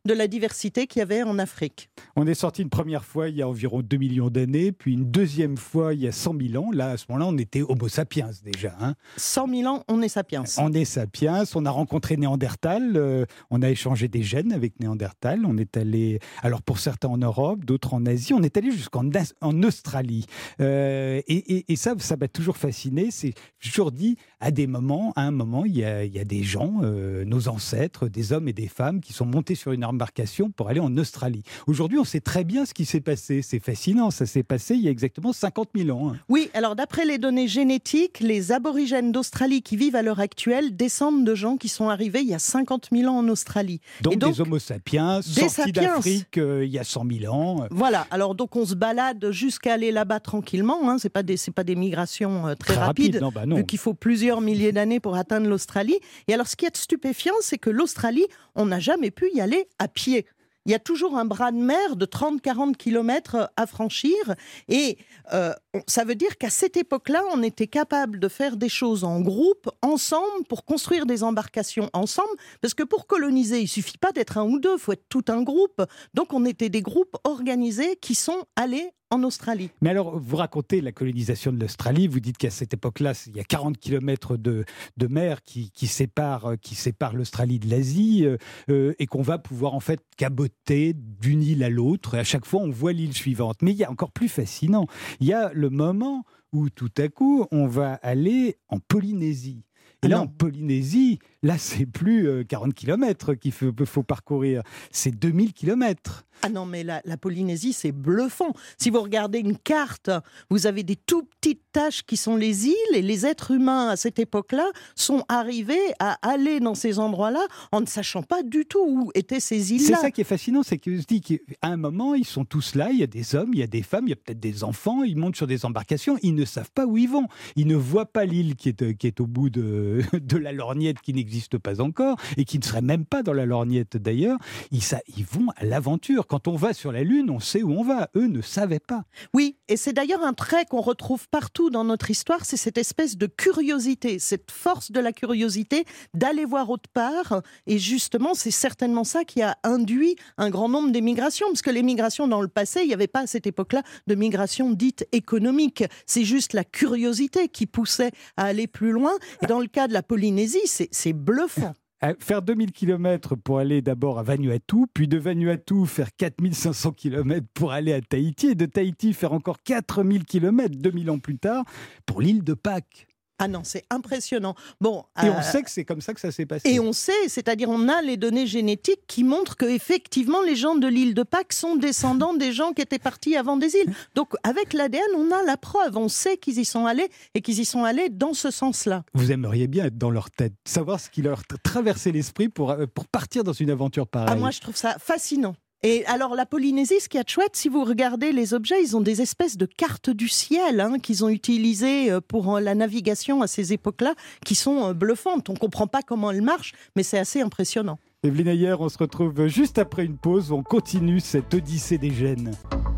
de la diversité qu'il y avait en Afrique. On est sorti une première fois il y a environ deux millions d'années, puis une deuxième fois il y a cent mille ans. Là, à ce moment-là, on était Homo sapiens déjà. Hein. cent mille ans, on est sapiens. On est sapiens, on a rencontré Néandertal, euh, on a échangé des gènes avec Néandertal. On est allé, alors pour certains en Europe, d'autres en Asie, on est allé jusqu'en en Australie. Euh, et, et, et ça, ça m'a toujours fasciné. C'est, j'ai toujours dit, à des moments, à un moment, il y a, il y a des gens, euh, nos ancêtres, des hommes et des femmes qui sont montés sur une embarcation pour aller en Australie. Aujourd'hui, on sait très bien ce qui s'est passé. C'est fascinant. Ça s'est passé il y a exactement cinquante mille ans. Hein. Oui, alors d'après les données génétiques, les aborigènes d'Australie qui vivent à l'heure actuelle descendent de gens qui sont arrivés il y a cinquante mille ans en Australie. Donc, et donc des Homo sapiens des sortis sapiens. d'Afrique euh, il y a cent mille ans. Voilà, alors donc on se balade jusqu'à aller là-bas tranquillement. Hein. Ce n'est pas des, c'est pas des migrations euh, très, Très rapides, rapide, non, bah non. vu qu'il faut plusieurs milliers d'années pour atteindre l'Australie. Et alors ce qui est stupéfiant, c'est que l'Australie, on n'a jamais pu y aller à pied. Il y a toujours un bras de mer de trente à quarante kilomètres à franchir. Et euh, ça veut dire qu'à cette époque-là, on était capable de faire des choses en groupe, ensemble, pour construire des embarcations ensemble. Parce que pour coloniser, il ne suffit pas d'être un ou deux, il faut être tout un groupe. Donc on était des groupes organisés qui sont allés en Australie. Mais alors, vous racontez la colonisation de l'Australie, vous dites qu'à cette époque-là, il y a quarante kilomètres de, de mer qui, qui séparent, qui séparent l'Australie de l'Asie, euh, et qu'on va pouvoir en fait caboter d'une île à l'autre, et à chaque fois on voit l'île suivante. Mais il y a encore plus fascinant, il y a le moment où tout à coup on va aller en Polynésie. Et ah là, non. en Polynésie, là, c'est plus euh, quarante kilomètres qu'il faut, faut parcourir, c'est deux mille kilomètres. Ah non, mais la, la Polynésie, c'est bluffant. Si vous regardez une carte, vous avez des tout petites taches qui sont les îles, et les êtres humains, à cette époque-là, sont arrivés à aller dans ces endroits-là en ne sachant pas du tout où étaient ces îles-là. C'est ça qui est fascinant, c'est que je dis qu'à un moment, ils sont tous là, il y a des hommes, il y a des femmes, il y a peut-être des enfants, ils montent sur des embarcations, ils ne savent pas où ils vont. Ils ne voient pas l'île qui est, qui est au bout de, de la lorgnette, qui n'existe pas encore, et qui ne serait même pas dans la lorgnette d'ailleurs. Ils, ça, ils vont à l'aventure. Quand on va sur la Lune, on sait où on va. Eux ne savaient pas. Oui, et c'est d'ailleurs un trait qu'on retrouve partout dans notre histoire, c'est cette espèce de curiosité, cette force de la curiosité d'aller voir autre part. Et justement, c'est certainement ça qui a induit un grand nombre d'émigrations, parce que les migrations dans le passé, il n'y avait pas à cette époque-là de migration dite économique. C'est juste la curiosité qui poussait à aller plus loin. Et dans le cas de la Polynésie, c'est, c'est bluffant. Faire deux mille kilomètres pour aller d'abord à Vanuatu, puis de Vanuatu faire quatre mille cinq cents kilomètres pour aller à Tahiti, et de Tahiti faire encore quatre mille kilomètres deux mille ans plus tard pour l'île de Pâques. Ah non, c'est impressionnant. Bon, et euh, on sait que c'est comme ça que ça s'est passé. Et on sait, c'est-à-dire on a les données génétiques qui montrent qu'effectivement les gens de l'île de Pâques sont descendants des gens qui étaient partis avant des îles. Donc avec l'A D N, on a la preuve, on sait qu'ils y sont allés et qu'ils y sont allés dans ce sens-là. Vous aimeriez bien être dans leur tête, savoir ce qui leur traversait l'esprit pour, pour partir dans une aventure pareille. Ah, moi je trouve ça fascinant. Et alors la Polynésie, ce qui est chouette, si vous regardez les objets, ils ont des espèces de cartes du ciel hein, qu'ils ont utilisées pour la navigation à ces époques-là, qui sont bluffantes. On ne comprend pas comment elles marchent, mais c'est assez impressionnant. Evelyne Ayer, on se retrouve juste après une pause, on continue cette odyssée des gènes.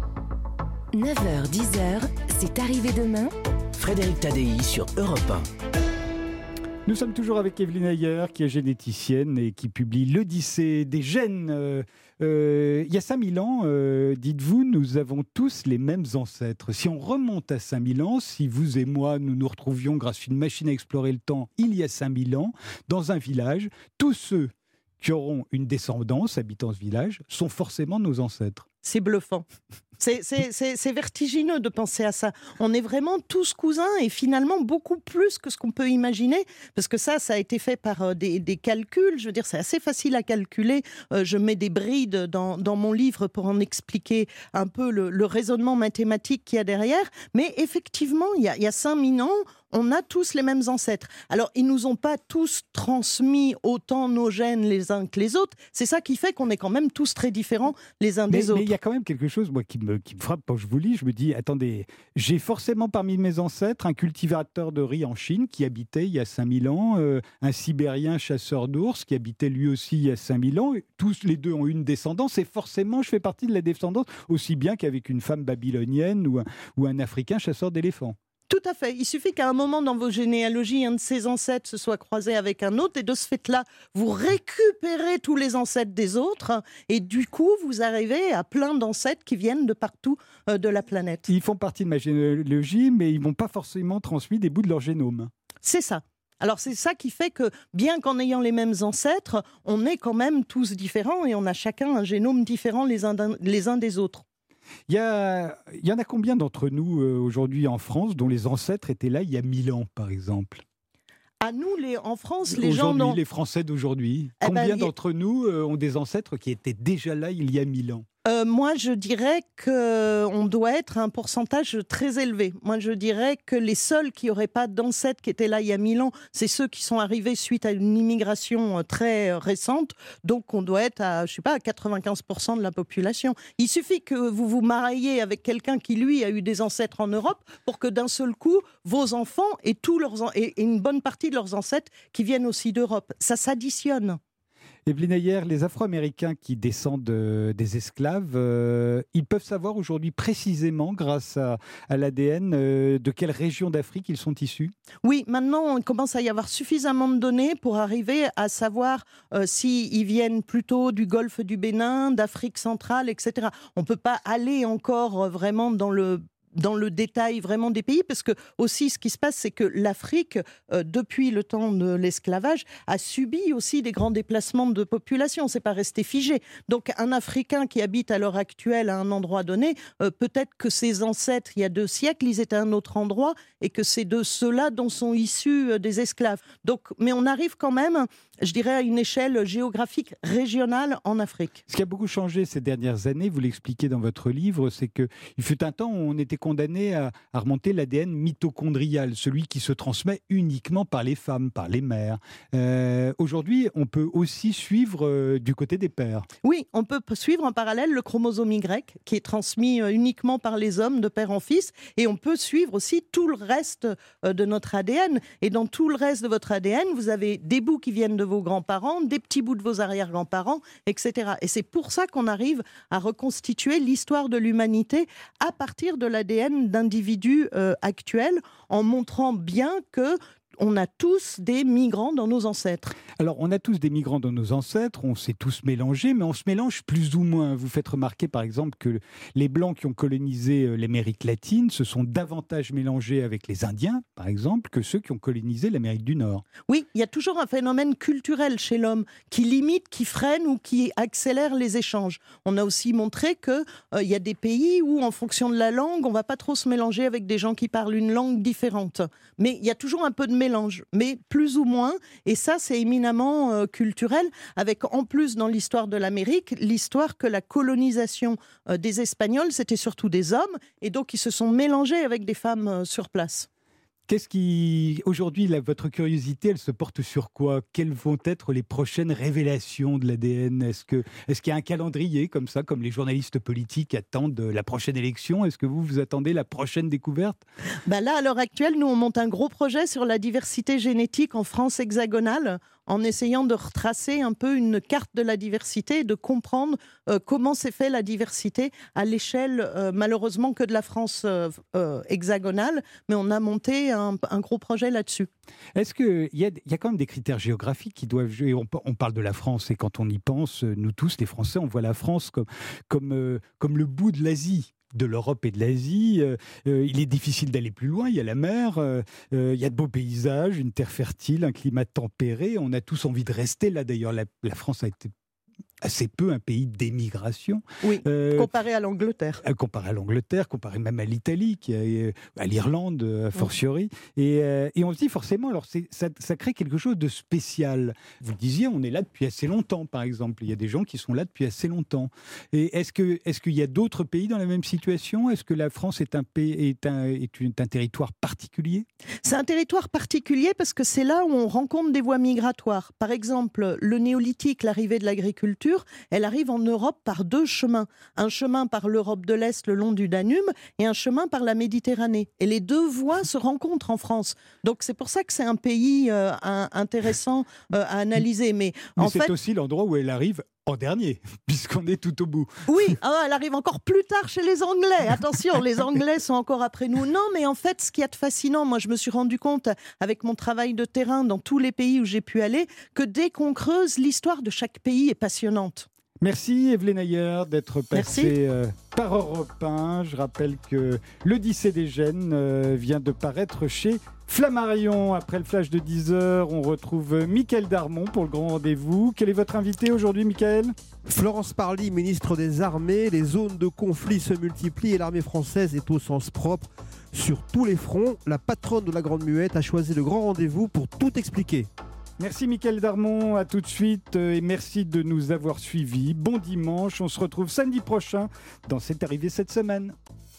neuf heures dix, c'est arrivé demain. Frédéric Tadei sur Europe un. Nous sommes toujours avec Evelyne Ayer, qui est généticienne et qui publie l'Odyssée des gènes. Euh, euh, il y a cinq mille ans, euh, dites-vous, nous avons tous les mêmes ancêtres. Si on remonte à cinq mille ans, si vous et moi, nous nous retrouvions grâce à une machine à explorer le temps il y a cinq mille ans, dans un village, tous ceux qui auront une descendance habitant ce village sont forcément nos ancêtres. C'est bluffant. C'est, c'est, c'est, c'est vertigineux de penser à ça. On est vraiment tous cousins et finalement beaucoup plus que ce qu'on peut imaginer, parce que ça, ça a été fait par euh, des, des calculs. Je veux dire, c'est assez facile à calculer. Euh, je mets des brides dans, dans mon livre pour en expliquer un peu le, le raisonnement mathématique qu'il y a derrière. Mais effectivement, il y a, il y a cinq mille ans, on a tous les mêmes ancêtres. Alors, ils nous ont pas tous transmis autant nos gènes les uns que les autres. C'est ça qui fait qu'on est quand même tous très différents les uns mais, des autres. Mais il y a quand même quelque chose, moi, qui me, qui me frappe quand je vous lis. Je me dis, attendez, j'ai forcément parmi mes ancêtres un cultivateur de riz en Chine qui habitait il y a cinq mille ans, euh, un Sibérien chasseur d'ours qui habitait lui aussi il y a cinq mille ans. Tous les deux ont une descendance et forcément, je fais partie de la descendance, aussi bien qu'avec une femme babylonienne ou un, ou un Africain chasseur d'éléphants. Tout à fait. Il suffit qu'à un moment dans vos généalogies, un de ses ancêtres se soit croisé avec un autre, et de ce fait-là, vous récupérez tous les ancêtres des autres, et du coup, vous arrivez à plein d'ancêtres qui viennent de partout euh, de la planète. Ils font partie de ma généalogie, mais ils m'ont pas forcément transmis des bouts de leur génome. C'est ça. Alors c'est ça qui fait que, bien qu'en ayant les mêmes ancêtres, on est quand même tous différents, et on a chacun un génome différent les uns, les uns des autres. Il y, a, il y en a combien d'entre nous euh, aujourd'hui en France dont les ancêtres étaient là il y a mille ans, par exemple? À nous, les, en France, les gens... Aujourd'hui, les Français d'aujourd'hui. Eh Combien ben, d'entre nous euh, ont des ancêtres qui étaient déjà là il y a mille ans? Euh, moi, je dirais qu'on doit être à un pourcentage très élevé. Moi, je dirais que les seuls qui n'auraient pas d'ancêtres qui étaient là il y a mille ans, c'est ceux qui sont arrivés suite à une immigration très récente. Donc, on doit être à, je sais pas, à quatre-vingt-quinze pour cent de la population. Il suffit que vous vous mariez avec quelqu'un qui, lui, a eu des ancêtres en Europe pour que d'un seul coup, vos enfants aient tous leurs, et une bonne partie de leurs ancêtres qui viennent aussi d'Europe. Ça s'additionne. Evelyne Ayer, les Afro-Américains qui descendent euh, des esclaves, euh, ils peuvent savoir aujourd'hui précisément, grâce à, à l'A D N, euh, de quelle région d'Afrique ils sont issus? Oui, maintenant, il commence à y avoir suffisamment de données pour arriver à savoir euh, s'ils viennent plutôt du golfe du Bénin, d'Afrique centrale, et cetera. On ne peut pas aller encore euh, vraiment dans le... dans le détail vraiment des pays, parce que aussi ce qui se passe, c'est que l'Afrique, euh, depuis le temps de l'esclavage, a subi aussi des grands déplacements de population. C'est pas resté figé. Donc un Africain qui habite à l'heure actuelle à un endroit donné, euh, peut-être que ses ancêtres, il y a deux siècles, ils étaient à un autre endroit, et que c'est de ceux-là dont sont issus euh, des esclaves. Donc, mais on arrive quand même, je dirais, à une échelle géographique régionale en Afrique. Ce qui a beaucoup changé ces dernières années, vous l'expliquez dans votre livre, c'est qu'il fut un temps où on était condamné à, à remonter l'A D N mitochondrial, celui qui se transmet uniquement par les femmes, par les mères. Euh, aujourd'hui, on peut aussi suivre euh, du côté des pères. Oui, on peut suivre en parallèle le chromosome Y, qui est transmis euh, uniquement par les hommes, de père en fils, et on peut suivre aussi tout le reste euh, de notre A D N. Et dans tout le reste de votre A D N, vous avez des bouts qui viennent de vos grands-parents, des petits bouts de vos arrière-grands-parents, et cetera. Et c'est pour ça qu'on arrive à reconstituer l'histoire de l'humanité à partir de l'A D N d'individus euh, actuels, en montrant bien que on a tous des migrants dans nos ancêtres. Alors, on a tous des migrants dans nos ancêtres, on s'est tous mélangés, mais on se mélange plus ou moins. Vous faites remarquer, par exemple, que les Blancs qui ont colonisé l'Amérique latine se sont davantage mélangés avec les Indiens, par exemple, que ceux qui ont colonisé l'Amérique du Nord. Oui, il y a toujours un phénomène culturel chez l'homme qui limite, qui freine ou qui accélère les échanges. On a aussi montré qu'il euh, y a des pays où, en fonction de la langue, on ne va pas trop se mélanger avec des gens qui parlent une langue différente. Mais il y a toujours un peu de mélange. Mais plus ou moins, et ça c'est éminemment euh, culturel, avec en plus dans l'histoire de l'Amérique, l'histoire que la colonisation euh, des Espagnols, c'était surtout des hommes, et donc ils se sont mélangés avec des femmes euh, sur place. Qu'est-ce qui, aujourd'hui, la, votre curiosité, elle se porte sur quoi? Quelles vont être les prochaines révélations de l'A D N? Est-ce que, est-ce qu'il y a un calendrier comme ça, comme les journalistes politiques attendent la prochaine élection? Est-ce que vous, vous attendez la prochaine découverte? Ben là, à l'heure actuelle, nous, on monte un gros projet sur la diversité génétique en France hexagonale, en essayant de retracer un peu une carte de la diversité et de comprendre euh, comment s'est fait la diversité à l'échelle, euh, malheureusement, que de la France euh, euh, hexagonale. Mais on a monté un, un gros projet là-dessus. Est-ce qu'il y a, y a quand même des critères géographiques qui doivent jouer? On, on parle de la France, et quand on y pense, nous tous, les Français, on voit la France comme, comme, euh, comme le bout de l'Asie. De l'Europe et de l'Asie, euh, euh, il est difficile d'aller plus loin, il y a la mer, euh, euh, il y a de beaux paysages, une terre fertile, un climat tempéré, on a tous envie de rester là. D'ailleurs, la, la France a été assez peu un pays d'émigration. Oui, euh, comparé à l'Angleterre. Comparé à l'Angleterre, comparé même à l'Italie, qui a, à l'Irlande, a fortiori. Oui. Et, euh, et on se dit forcément, alors c'est, ça, ça crée quelque chose de spécial. Vous le disiez, on est là depuis assez longtemps, par exemple. Il y a des gens qui sont là depuis assez longtemps. Et est-ce que, est-ce qu'il y a d'autres pays dans la même situation? Est-ce que la France est un, pays, est un, est un, un territoire particulier? C'est un territoire particulier parce que c'est là où on rencontre des voies migratoires. Par exemple, le néolithique, l'arrivée de l'agriculture, elle arrive en Europe par deux chemins. Un chemin par l'Europe de l'Est le long du Danube et un chemin par la Méditerranée. Et les deux voies se rencontrent en France. Donc c'est pour ça que c'est un pays euh, un, intéressant euh, à analyser. Mais, Mais en c'est fait, aussi l'endroit où elle arrive En dernier, puisqu'on est tout au bout. Oui, ah, elle arrive encore plus tard chez les Anglais. Attention, les Anglais sont encore après nous. Non, mais en fait, ce qui est de fascinant, moi je me suis rendu compte avec mon travail de terrain dans tous les pays où j'ai pu aller, que dès qu'on creuse, l'histoire de chaque pays est passionnante. Merci Evelyne Ayer d'être passée euh, par Europe un. Je rappelle que l'Odyssée des gènes euh, vient de paraître chez Flammarion. Après le flash de dix heures, on retrouve Mickaël Darmon pour le grand rendez-vous. Quel est votre invité aujourd'hui, Mickaël ? Florence Parly, ministre des Armées. Les zones de conflit se multiplient et l'armée française est au sens propre sur tous les fronts. La patronne de la Grande Muette a choisi le grand rendez-vous pour tout expliquer. Merci Mickaël Darmon, à tout de suite et merci de nous avoir suivis. Bon dimanche, on se retrouve samedi prochain dans C'est arrivé cette semaine.